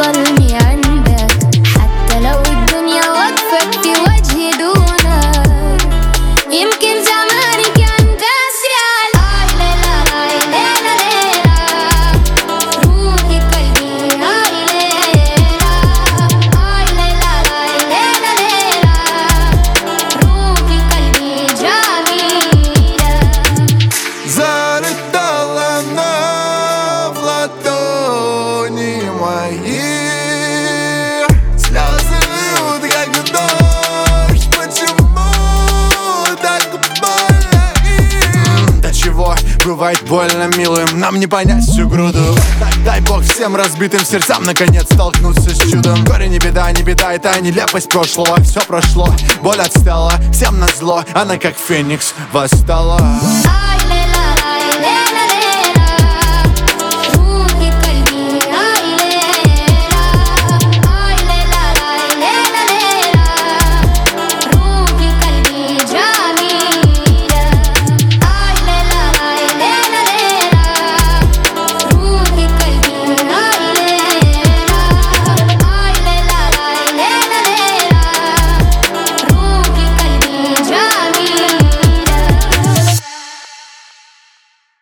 توصلني عندك، حتى لو الدنيا وقفت في وجهي دونك. يمكن زماني كان قاسي على ليلى ليلى ليلى، روحي قلبي ليلى ليلى ليلى، روحي قلبي جميلة. Зарыта луна в ладони мои, слезы льют, как дождь. Почему так больно им? До чего бывает больно милым, нам не понять всю груду. Дай бог всем разбитым сердцам наконец столкнуться с чудом. Горе не беда, это нелепость прошлого. Все прошло, боль отстала, всем назло, она как феникс восстала.